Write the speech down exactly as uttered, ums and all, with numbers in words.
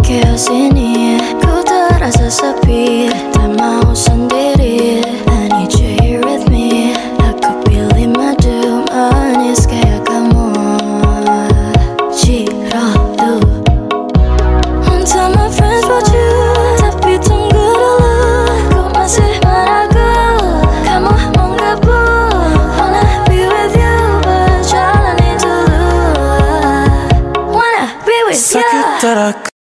chaos ini, ku terasa sepi, tak mau sendiri. I need you here with me. Aku pilih madu manis kayak kamu. Cirodu. Won't tell my friends about you, tapi tunggu dulu, ku masih meragu. Kamu mau gabung, wanna be with you, berjalani dulu. Wanna be with you. Sakit